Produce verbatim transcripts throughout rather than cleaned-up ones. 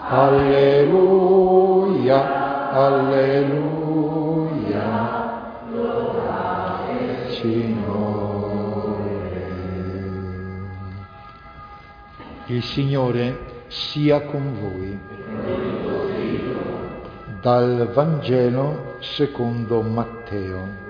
Alleluia, alleluia, lodate Signore. Il Signore sia con voi. Dal Vangelo secondo Matteo.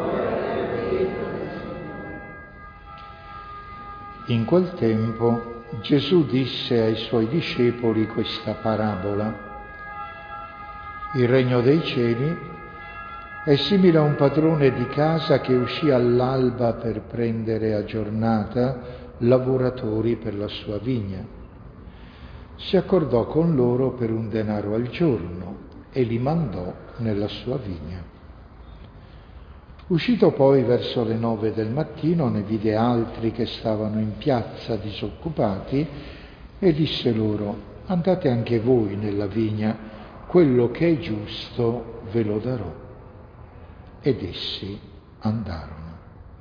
In quel tempo Gesù disse ai suoi discepoli questa parabola. Il regno dei cieli è simile a un padrone di casa che uscì all'alba per prendere a giornata lavoratori per la sua vigna. Si accordò con loro per un denaro al giorno e li mandò nella sua vigna. Uscito poi verso le nove del mattino, ne vide altri che stavano in piazza disoccupati e disse loro: andate anche voi nella vigna, quello che è giusto ve lo darò. Ed essi andarono.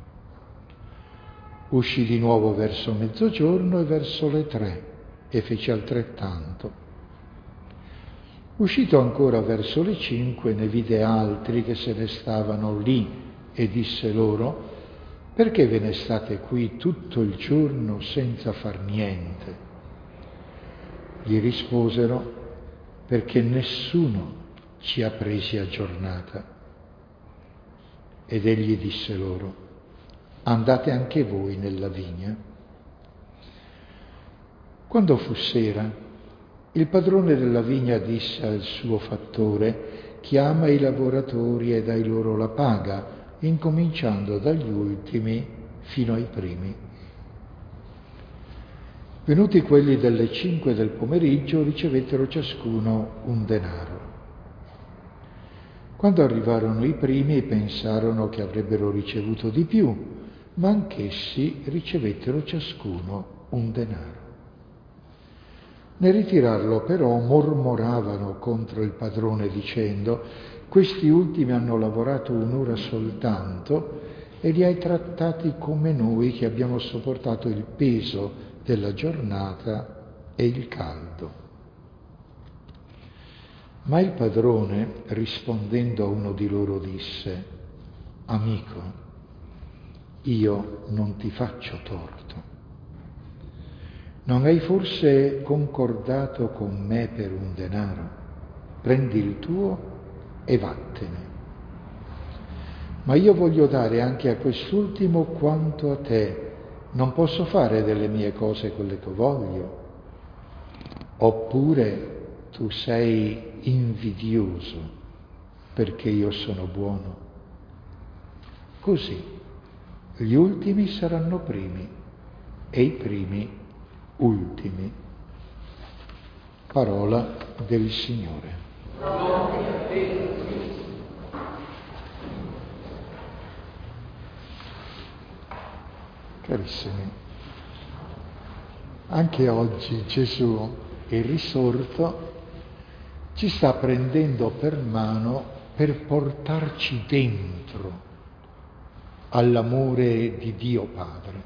Uscì di nuovo verso mezzogiorno e verso le tre e fece altrettanto. Uscito ancora verso le cinque, ne vide altri che se ne stavano lì e disse loro: perché ve ne state qui tutto il giorno senza far niente? Gli risposero: perché nessuno ci ha presi a giornata. Ed egli disse loro: andate anche voi nella vigna. Quando fu sera, il padrone della vigna disse al suo fattore: chiama i lavoratori e dai loro la paga, incominciando dagli ultimi fino ai primi. Venuti quelli delle cinque del pomeriggio, ricevettero ciascuno un denaro. Quando arrivarono i primi, pensarono che avrebbero ricevuto di più, ma anch'essi ricevettero ciascuno un denaro. Nel ritirarlo però mormoravano contro il padrone dicendo: questi ultimi hanno lavorato un'ora soltanto e li hai trattati come noi che abbiamo sopportato il peso della giornata e il caldo. Ma il padrone, rispondendo a uno di loro, disse: amico, io non ti faccio torto. Non hai forse concordato con me per un denaro? Prendi il tuo e vattene. Ma io voglio dare anche a quest'ultimo quanto a te. Non posso fare delle mie cose quelle che voglio. Oppure tu sei invidioso perché io sono buono. Così gli ultimi saranno primi e i primi ultimi. Parola del Signore. Carissimi, anche oggi Gesù, il risorto, ci sta prendendo per mano per portarci dentro all'amore di Dio Padre,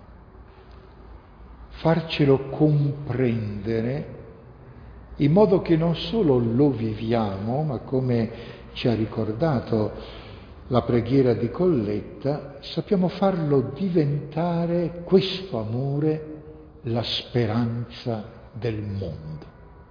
farcelo comprendere in modo che non solo lo viviamo, ma come ci ha ricordato la preghiera di Colletta, sappiamo farlo diventare questo amore la speranza del mondo.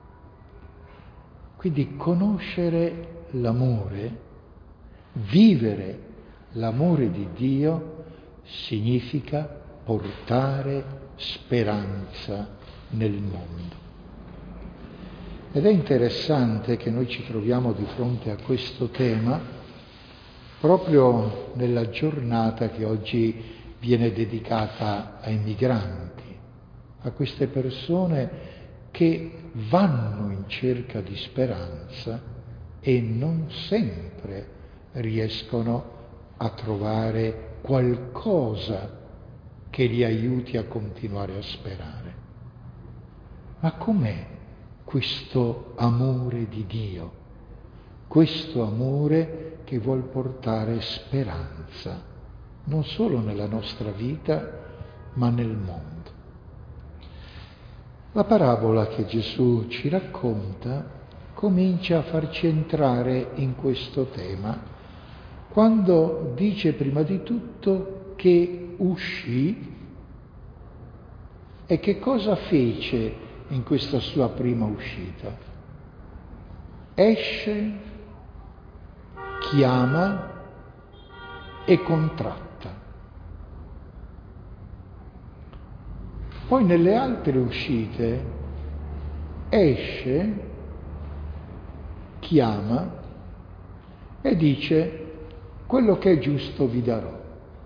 Quindi conoscere l'amore, vivere l'amore di Dio, significa portare speranza nel mondo. Ed è interessante che noi ci troviamo di fronte a questo tema proprio nella giornata che oggi viene dedicata ai migranti, a queste persone che vanno in cerca di speranza e non sempre riescono a trovare qualcosa che li aiuti a continuare a sperare. Ma com'è questo amore di Dio? Questo amore che vuol portare speranza, non solo nella nostra vita, ma nel mondo. La parabola che Gesù ci racconta comincia a farci entrare in questo tema, quando dice prima di tutto che uscì e che cosa fece in questa sua prima uscita. Esce, chiama e contratta. Poi nelle altre uscite esce, chiama e dice: quello che è giusto vi darò.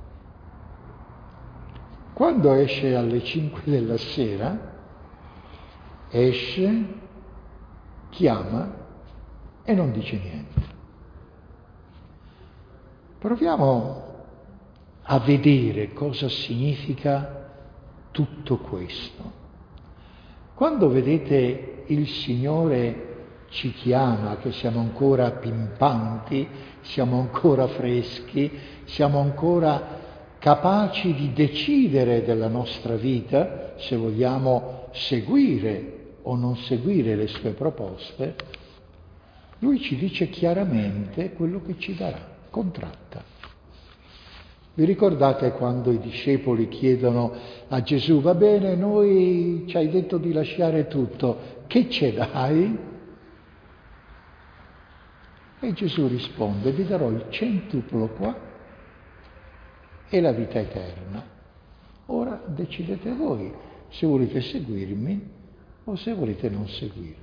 Quando esce alle cinque della sera, esce, chiama e non dice niente. Proviamo a vedere cosa significa tutto questo. Quando vedete il Signore ci chiama, che siamo ancora pimpanti, siamo ancora freschi, siamo ancora capaci di decidere della nostra vita, se vogliamo seguire o non seguire le sue proposte, Lui ci dice chiaramente quello che ci darà, contratta. Vi ricordate quando i discepoli chiedono a Gesù: va bene, noi ci hai detto di lasciare tutto, che ce dai? E Gesù risponde: vi darò il centuplo qua e la vita eterna. Ora decidete voi se volete seguirmi o se volete non seguirmi.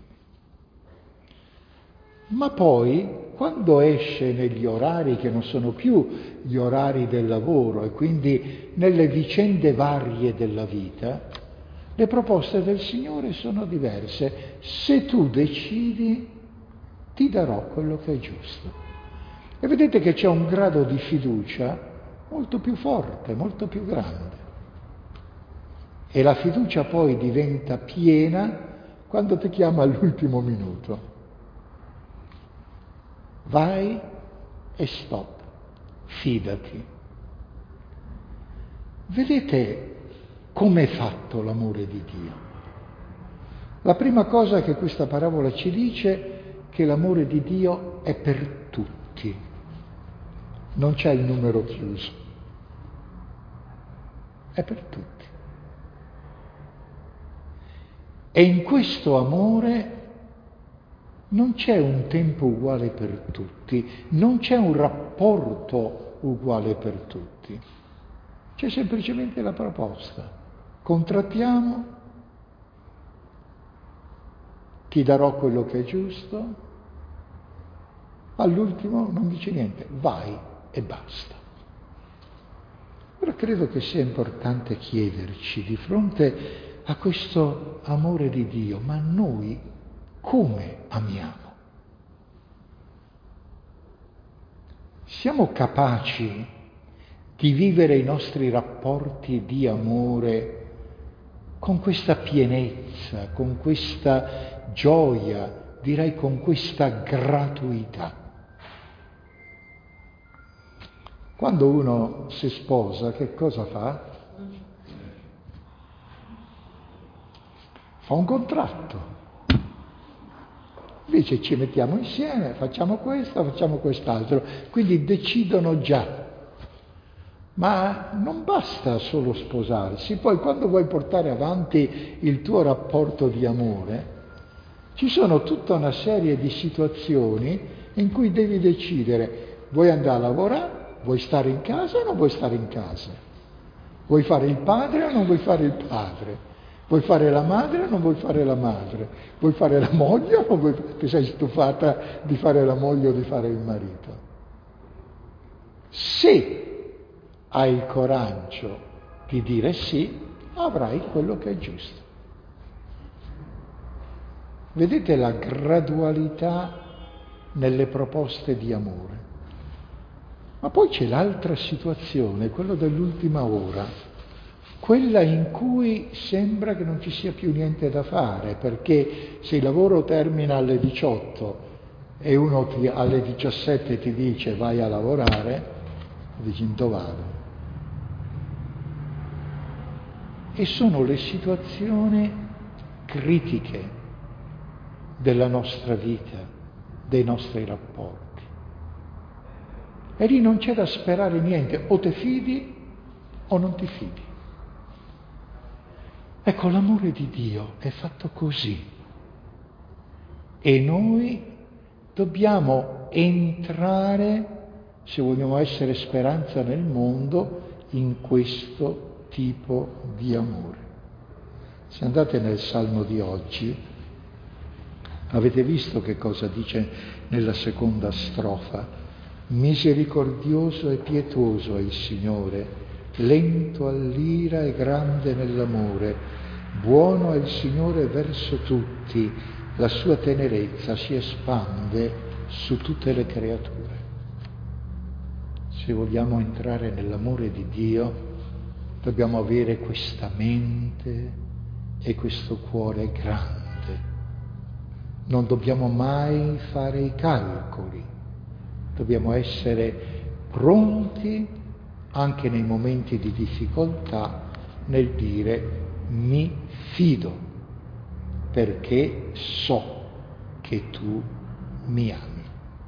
Ma poi, quando esce negli orari che non sono più gli orari del lavoro e quindi nelle vicende varie della vita, le proposte del Signore sono diverse. Se tu decidi, ti darò quello che è giusto. E vedete che c'è un grado di fiducia molto più forte, molto più grande. E la fiducia poi diventa piena quando ti chiama all'ultimo minuto. Vai e stop, fidati. Vedete com'è fatto l'amore di Dio? La prima cosa che questa parabola ci dice è che l'amore di Dio è per tutti, non c'è il numero chiuso, è per tutti. E in questo amore non c'è un tempo uguale per tutti, non c'è un rapporto uguale per tutti. C'è semplicemente la proposta. Contrattiamo, ti darò quello che è giusto, all'ultimo non dice niente, vai e basta. Ora credo che sia importante chiederci di fronte a questo amore di Dio, ma noi come amiamo? Siamo capaci di vivere i nostri rapporti di amore con questa pienezza, con questa gioia, direi con questa gratuità? Quando uno si sposa, che cosa fa? Fa un contratto. Dice: ci mettiamo insieme, facciamo questo, facciamo quest'altro. Quindi decidono già. Ma non basta solo sposarsi, poi quando vuoi portare avanti il tuo rapporto di amore, ci sono tutta una serie di situazioni in cui devi decidere: vuoi andare a lavorare, vuoi stare in casa o non vuoi stare in casa? Vuoi fare il padre o non vuoi fare il padre? Vuoi fare la madre o non vuoi fare la madre? Vuoi fare la moglie o non vuoi... ti sei stufata di fare la moglie o di fare il marito? Se hai il coraggio di dire sì, avrai quello che è giusto. Vedete la gradualità nelle proposte di amore. Ma poi c'è l'altra situazione, quello dell'ultima ora, quella in cui sembra che non ci sia più niente da fare, perché se il lavoro termina alle diciotto e uno ti, alle diciassette ti dice vai a lavorare, dici: dove vado? E sono le situazioni critiche, della nostra vita, dei nostri rapporti. E lì non c'è da sperare niente, o ti fidi o non ti fidi. Ecco, l'amore di Dio è fatto così. E noi dobbiamo entrare, se vogliamo essere speranza nel mondo, in questo tipo di amore. Se andate nel Salmo di oggi, avete visto che cosa dice nella seconda strofa? Misericordioso e pietoso è il Signore, lento all'ira e grande nell'amore, buono è il Signore verso tutti, la sua tenerezza si espande su tutte le creature. Se vogliamo entrare nell'amore di Dio, dobbiamo avere questa mente e questo cuore grande. Non dobbiamo mai fare i calcoli, dobbiamo essere pronti anche nei momenti di difficoltà nel dire mi fido perché so che tu mi ami.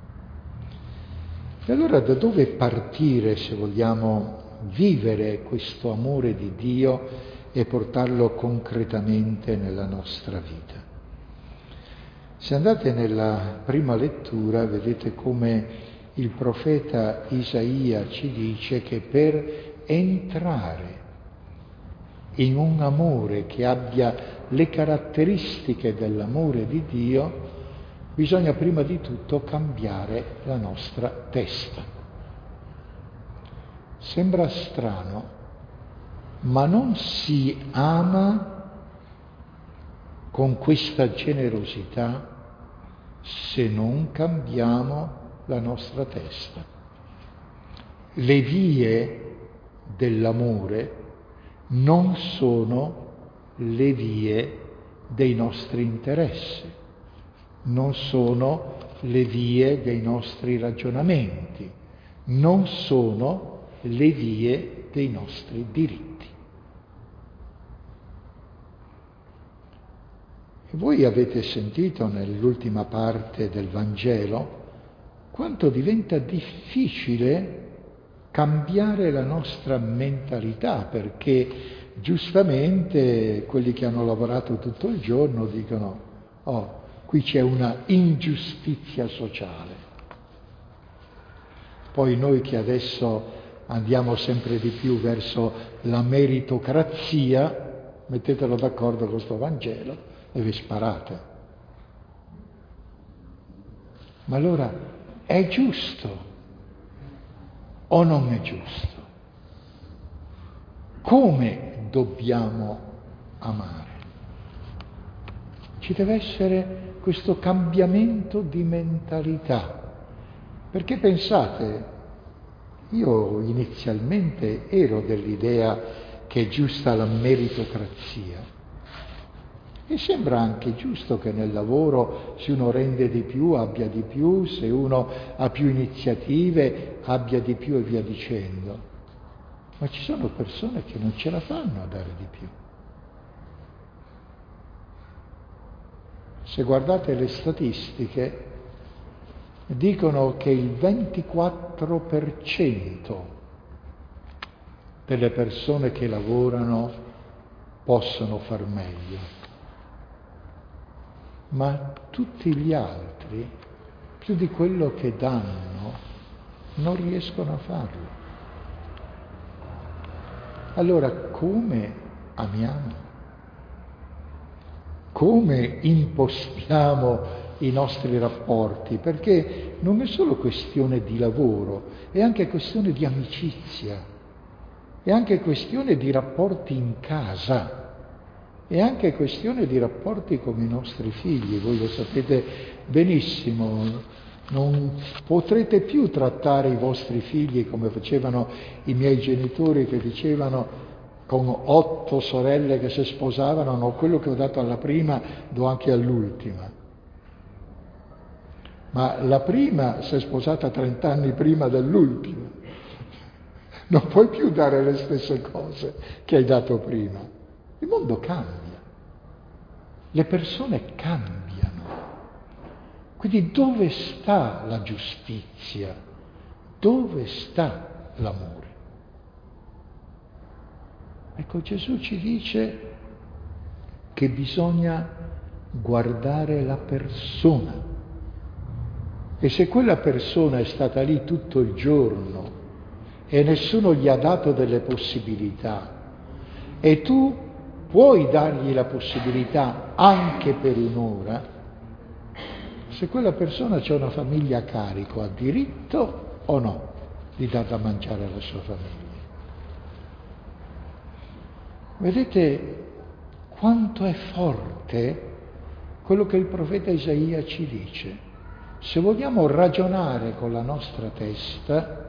E allora da dove partire se vogliamo vivere questo amore di Dio e portarlo concretamente nella nostra vita? Se andate nella prima lettura vedete come il profeta Isaia ci dice che per entrare in un amore che abbia le caratteristiche dell'amore di Dio, bisogna prima di tutto cambiare la nostra testa. Sembra strano, ma non si ama con questa generosità se non cambiamo la nostra testa. Le vie dell'amore non sono le vie dei nostri interessi, non sono le vie dei nostri ragionamenti, non sono le vie dei nostri diritti. E voi avete sentito nell'ultima parte del Vangelo quanto diventa difficile cambiare la nostra mentalità, perché giustamente quelli che hanno lavorato tutto il giorno dicono oh, qui c'è una ingiustizia sociale. Poi noi che adesso andiamo sempre di più verso la meritocrazia, mettetelo d'accordo con questo Vangelo e vi sparate. Ma allora è giusto o non è giusto? Come dobbiamo amare? Ci deve essere questo cambiamento di mentalità, perché pensate, io inizialmente ero dell'idea che è giusta la meritocrazia e sembra anche giusto che nel lavoro se uno rende di più abbia di più, se uno ha più iniziative abbia di più e via dicendo, ma ci sono persone che non ce la fanno a dare di più. Se guardate le statistiche, dicono che il ventiquattro per cento delle persone che lavorano possono far meglio, ma tutti gli altri, più di quello che danno, non riescono a farlo. Allora come amiamo? Come impostiamo i nostri rapporti? Perché non è solo questione di lavoro, è anche questione di amicizia, è anche questione di rapporti in casa, è anche questione di rapporti con i nostri figli. Voi lo sapete benissimo, non potrete più trattare i vostri figli come facevano i miei genitori che dicevano con otto sorelle che si sposavano, no, quello che ho dato alla prima do anche all'ultima. Ma la prima si è sposata trent'anni prima dell'ultima. Non puoi più dare le stesse cose che hai dato prima. Il mondo cambia, le persone cambiano. Quindi dove sta la giustizia? Dove sta l'amore? Ecco, Gesù ci dice che bisogna guardare la persona. E se quella persona è stata lì tutto il giorno e nessuno gli ha dato delle possibilità, e tu puoi dargli la possibilità anche per un'ora, se quella persona c'è una famiglia a carico, ha diritto o no di dar da mangiare alla sua famiglia? Vedete quanto è forte quello che il profeta Isaia ci dice. Se vogliamo ragionare con la nostra testa,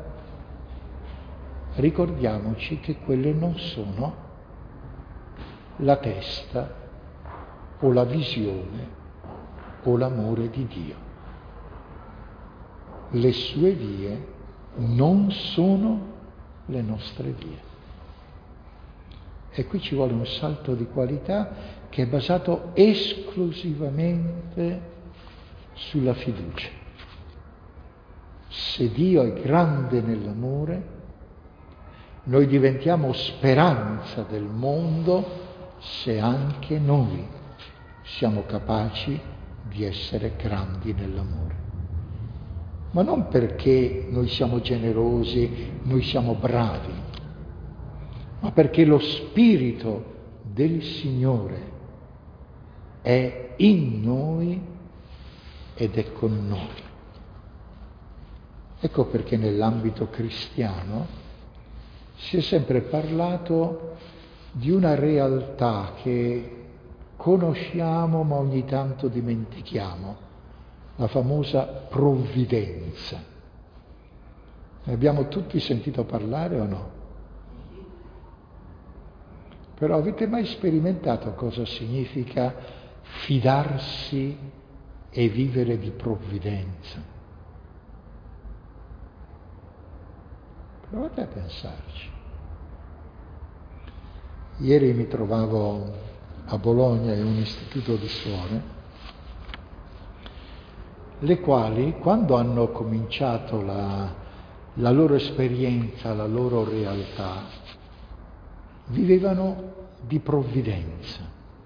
ricordiamoci che quelle non sono la testa o la visione o l'amore di Dio. Le sue vie non sono le nostre vie. E qui ci vuole un salto di qualità che è basato esclusivamente sulla fiducia. Se Dio è grande nell'amore, noi diventiamo speranza del mondo se anche noi siamo capaci di essere grandi nell'amore. Ma non perché noi siamo generosi, noi siamo bravi, ma perché lo Spirito del Signore è in noi ed è con noi. Ecco perché nell'ambito cristiano si è sempre parlato di una realtà che conosciamo ma ogni tanto dimentichiamo, la famosa provvidenza. Ne abbiamo tutti sentito parlare o no? Però avete mai sperimentato cosa significa fidarsi e vivere di provvidenza? Provate a pensarci. Ieri mi trovavo a Bologna in un istituto di suore, le quali, quando hanno cominciato la, la loro esperienza, la loro realtà, vivevano di provvidenza.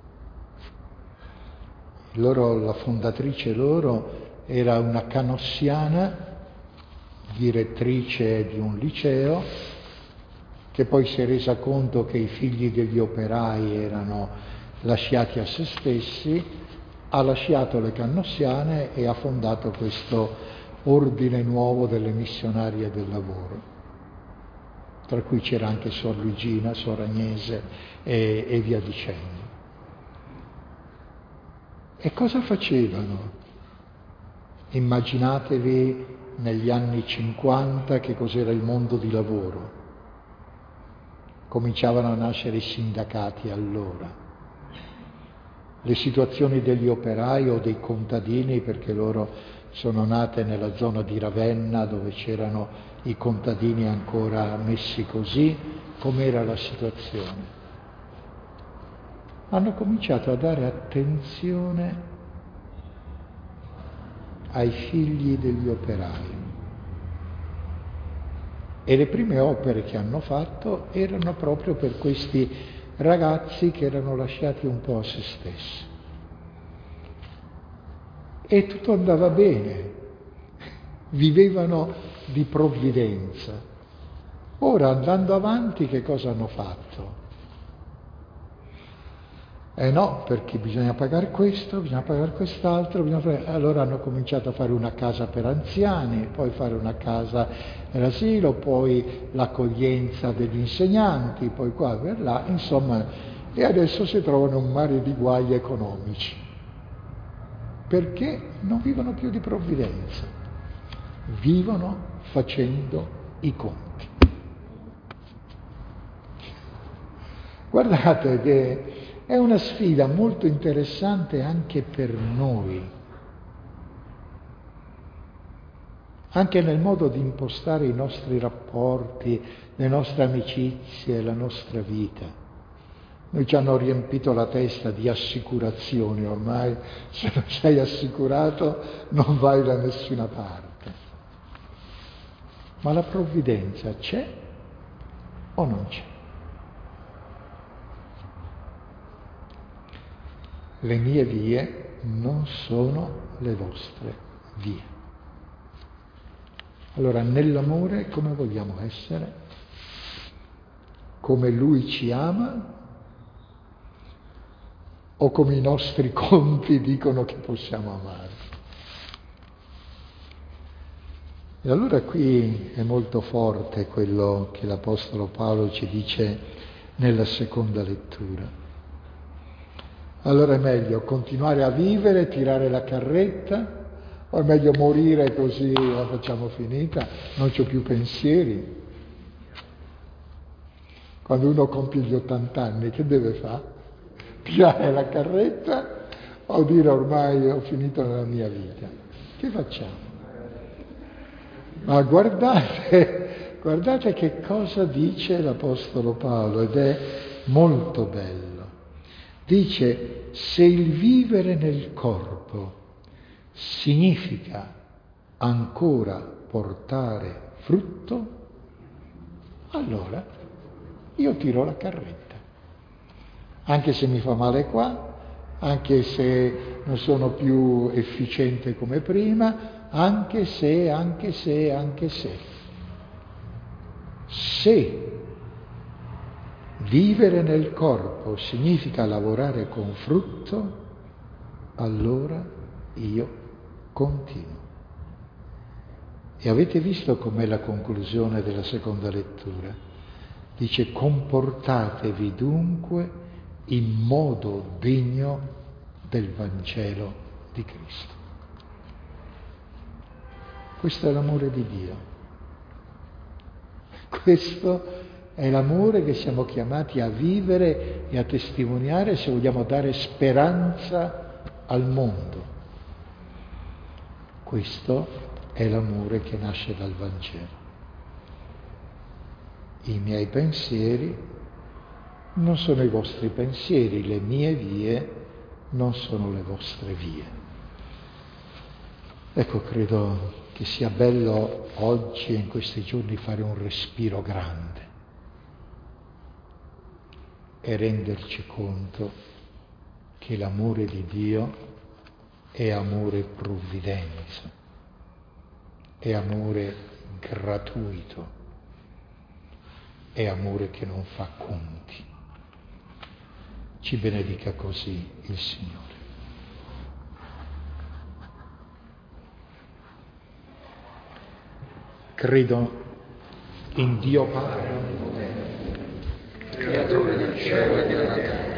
Loro, la fondatrice loro era una canossiana, direttrice di un liceo, che poi si è resa conto che i figli degli operai erano lasciati a se stessi, ha lasciato le canossiane e ha fondato questo ordine nuovo delle missionarie del lavoro, tra cui c'era anche Suor Luigina, Suor Agnese e, e via dicendo. E cosa facevano? Immaginatevi negli anni cinquanta che cos'era il mondo di lavoro. Cominciavano a nascere i sindacati allora. Le situazioni degli operai o dei contadini, perché loro sono nate nella zona di Ravenna dove c'erano i contadini ancora messi così, com'era la situazione. Hanno cominciato a dare attenzione ai figli degli operai. E le prime opere che hanno fatto erano proprio per questi ragazzi che erano lasciati un po' a se stessi. E tutto andava bene, vivevano di provvidenza. Ora, andando avanti, che cosa hanno fatto? Eh no, perché bisogna pagare questo, bisogna pagare quest'altro, bisogna fare... allora hanno cominciato a fare una casa per anziani, poi fare una casa per asilo, poi l'accoglienza degli insegnanti, poi qua per là, insomma, e adesso si trovano un mare di guai economici, perché non vivono più di provvidenza, vivono facendo i conti. Guardate che è una sfida molto interessante anche per noi, anche nel modo di impostare i nostri rapporti, le nostre amicizie, la nostra vita. Noi ci hanno riempito la testa di assicurazioni, ormai se non sei assicurato non vai da nessuna parte. Ma la provvidenza c'è o non c'è? Le mie vie non sono le vostre vie. Allora, nell'amore come vogliamo essere? Come Lui ci ama? O come i nostri conti dicono che possiamo amare? E allora qui è molto forte quello che l'Apostolo Paolo ci dice nella seconda lettura. Allora è meglio continuare a vivere, tirare la carretta, o è meglio morire così la facciamo finita, non c'ho più pensieri? Quando uno compie gli ottanta anni, che deve fare? Tirare la carretta o dire ormai ho finito nella mia vita? Che facciamo? Ma guardate, guardate che cosa dice l'Apostolo Paolo, ed è molto bello. Dice, se il vivere nel corpo significa ancora portare frutto, allora io tiro la carretta. Anche se mi fa male qua, anche se non sono più efficiente come prima, anche se, anche se, anche se. Se vivere nel corpo significa lavorare con frutto, allora io continuo. E avete visto com'è la conclusione della seconda lettura? Dice, comportatevi dunque in modo degno del Vangelo di Cristo. Questo è l'amore di Dio. Questo è l'amore che siamo chiamati a vivere e a testimoniare se vogliamo dare speranza al mondo. Questo è l'amore che nasce dal Vangelo. I miei pensieri non sono i vostri pensieri, le mie vie non sono le vostre vie. Ecco, credo che sia bello oggi e in questi giorni fare un respiro grande e renderci conto che l'amore di Dio è amore provvidenza, è amore gratuito, è amore che non fa conti. Ci benedica così il Signore. Credo in Dio Padre Onnipotente, Creatore del cielo e della terra,